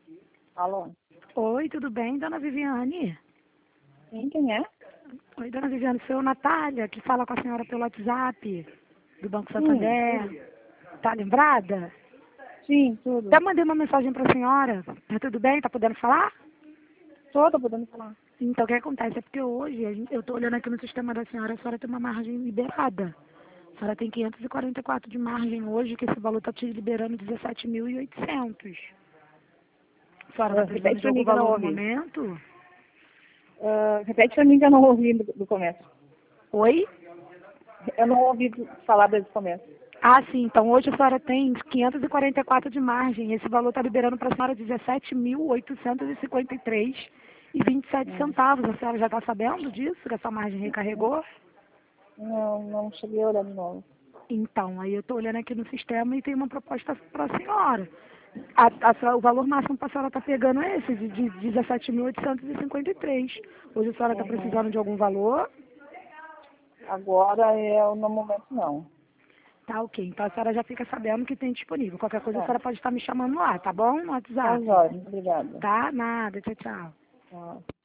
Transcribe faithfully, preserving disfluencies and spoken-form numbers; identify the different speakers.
Speaker 1: Alô?
Speaker 2: Oi, tudo bem, dona Viviane?
Speaker 1: Sim, quem é?
Speaker 2: Oi, dona Viviane, sou eu, Natália, que fala com a senhora pelo WhatsApp, do Banco
Speaker 1: Sim,
Speaker 2: Santander. Tá lembrada?
Speaker 1: sim, tudo.
Speaker 2: Até mandei uma mensagem para a senhora. Tá tudo bem? Tá podendo falar?
Speaker 1: Tô, tô podendo falar.
Speaker 2: Então, o que acontece é porque hoje, a gente- eu tô olhando aqui no sistema da senhora, a senhora tem uma margem liberada. A senhora tem quinhentos e quarenta e quatro de margem hoje, que esse valor tá te liberando dezessete mil e oitocentos. A senhora tá
Speaker 1: Ah,
Speaker 2: precisando
Speaker 1: repete
Speaker 2: de
Speaker 1: pra
Speaker 2: algum
Speaker 1: mim que eu não
Speaker 2: valor no
Speaker 1: ouvi.
Speaker 2: momento?
Speaker 1: Ah, repete pra mim que eu não ouvi do, do começo.
Speaker 2: Oi?
Speaker 1: Eu não ouvi do- falar desde o começo.
Speaker 2: Ah, sim. Então, hoje a senhora tem quinhentos e quarenta e quatro de margem. Esse valor está liberando para a senhora dezessete mil oitocentos e cinquenta e três e vinte e sete
Speaker 1: Hum.
Speaker 2: centavos. A senhora já está sabendo disso, que a sua margem recarregou?
Speaker 1: Não, não cheguei a olhar de novo.
Speaker 2: Então, aí eu estou olhando aqui no sistema e tem uma proposta para a senhora. A, a senhora- o valor máximo para a senhora está pegando é esse, de, de dezessete mil oitocentos e cinquenta e três. Hoje a senhora está
Speaker 1: Uhum.
Speaker 2: precisando de algum valor?
Speaker 1: Agora, eu, no momento, não.
Speaker 2: Tá, ok. Então a senhora já fica sabendo que tem disponível. Qualquer coisa a
Speaker 1: Tá,
Speaker 2: senhora pode estar me chamando lá, tá bom? No
Speaker 1: tá,
Speaker 2: WhatsApp.
Speaker 1: jóia. Obrigada.
Speaker 2: Tá? Nada. Tchau, tchau.
Speaker 1: Tchau.